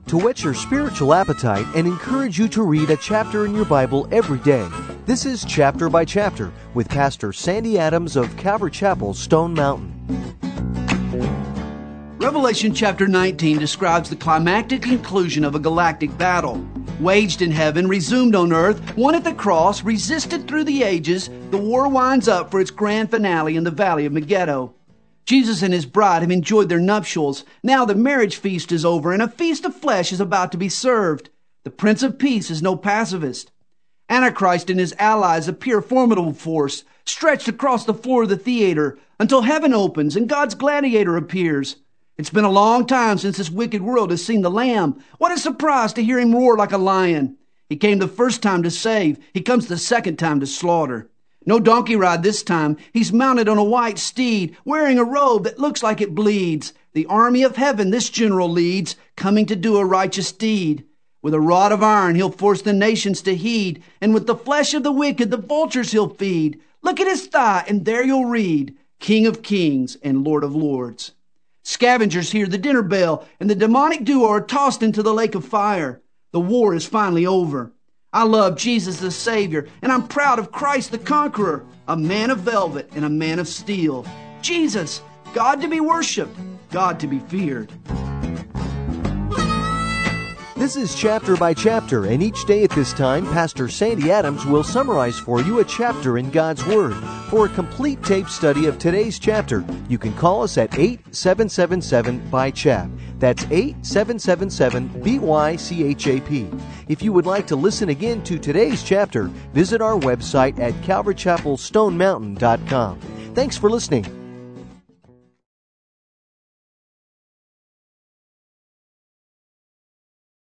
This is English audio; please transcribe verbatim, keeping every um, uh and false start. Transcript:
to whet your spiritual appetite and encourage you to read a chapter in your Bible every day. This is Chapter by Chapter with Pastor Sandy Adams of Calvary Chapel, Stone Mountain. Revelation chapter nineteen describes the climactic conclusion of a galactic battle. Waged in heaven, resumed on earth, won at the cross, resisted through the ages, the war winds up for its grand finale in the valley of Megiddo. Jesus and his bride have enjoyed their nuptials. Now the marriage feast is over, and a feast of flesh is about to be served. The Prince of Peace is no pacifist. Antichrist and his allies appear a formidable force, stretched across the floor of the theater, until heaven opens and God's gladiator appears. It's been a long time since this wicked world has seen the Lamb. What a surprise to hear him roar like a lion. He came the first time to save. He comes the second time to slaughter. No donkey ride this time. He's mounted on a white steed, wearing a robe that looks like it bleeds. The army of heaven this general leads, coming to do a righteous deed. With a rod of iron he'll force the nations to heed, and with the flesh of the wicked the vultures he'll feed. Look at his thigh, and there you'll read, King of kings and Lord of lords. Scavengers hear the dinner bell, and the demonic duo are tossed into the lake of fire. The war is finally over. I love Jesus the Savior, and I'm proud of Christ the Conqueror, a man of velvet and a man of steel. Jesus, God to be worshipped, God to be feared. This is Chapter by Chapter, and each day at this time, Pastor Sandy Adams will summarize for you a chapter in God's Word. For a complete tape study of today's chapter, you can call us at eight seven seven seven B Y C H A P. That's eight seven seven seven B Y C H A P. If you would like to listen again to today's chapter, visit our website at calvary chapel stone mountain dot com. Thanks for listening.